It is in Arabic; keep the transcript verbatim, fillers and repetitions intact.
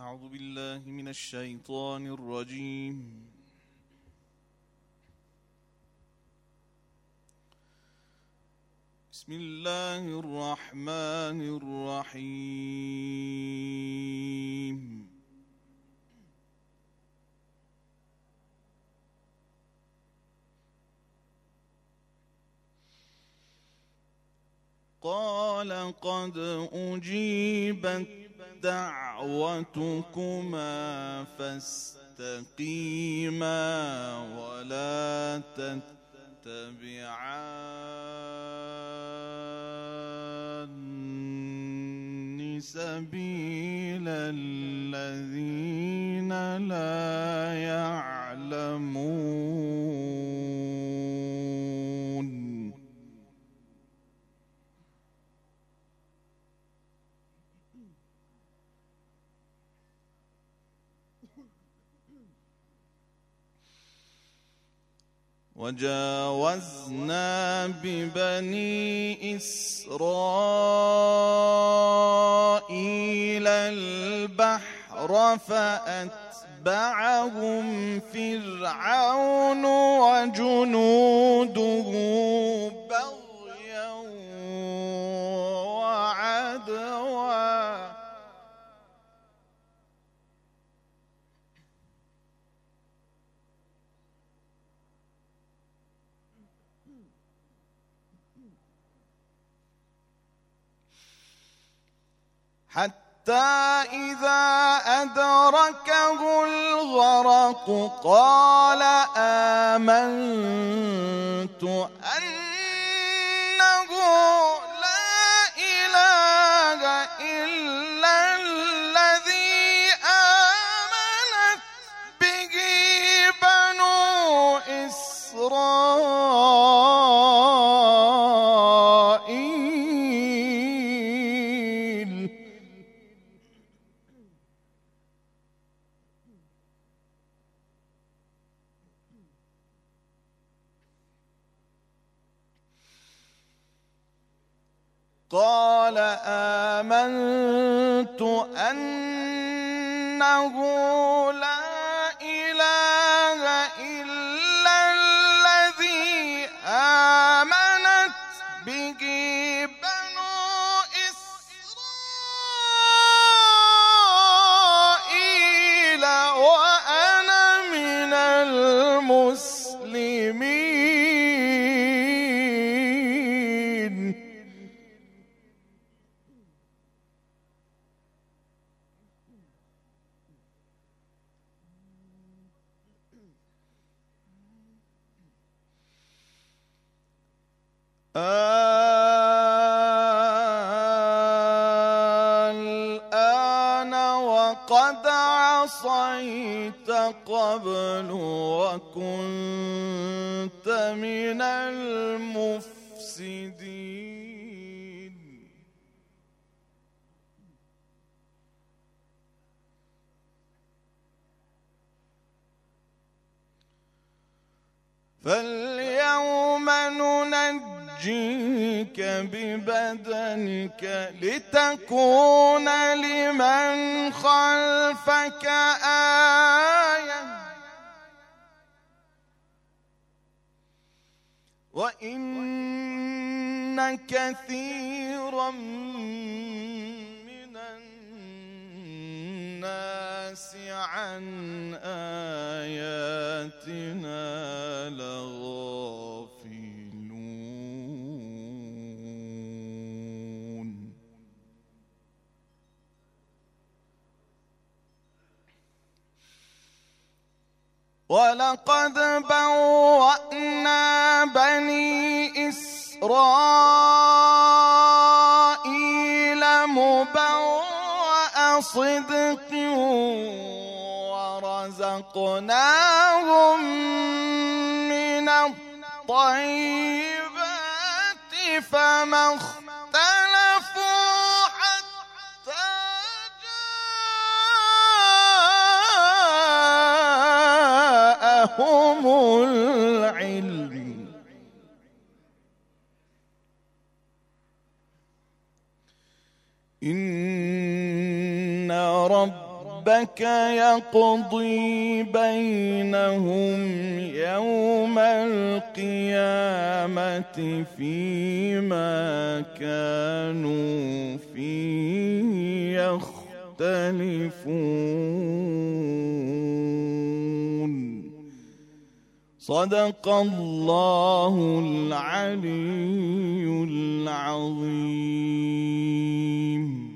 أعوذ بالله من الشيطان الرجيم. بسم الله الرحمن الرحيم. قال قد أجيبت دعوتكما فاستقيما ولا تتبعان سبيل الذين لا يعلمون. وجاوزنا ببني إسرائيل البحر فأتبعهم فرعون وجنوده بغيا وعدوا حتى إذا أدركه الغرق قال آمنت أنه لا إله إلا الذي آمنت به بنو إسرائيل. قال آمنت أنه لا إله إلا الذي آمنت به بنو إسرائيل وأنا من المسلمين. الآن وقد عصيت قبل وكنت من المفسدين. فاليوم ننجيك ببدنك لتكون لمن خلفك آية وإن كثيرا من الناس عن آياتنا لغافلون. ولقد بوأنا بني إسرائيل مبوأ صدق ورزقناهم من الطيبات فما اختلفوا حتى جاءهم العلم. إن رب ربك يقضي بينهم يوم القيامة فيما كانوا فيه يختلفون. صدق الله العلي العظيم.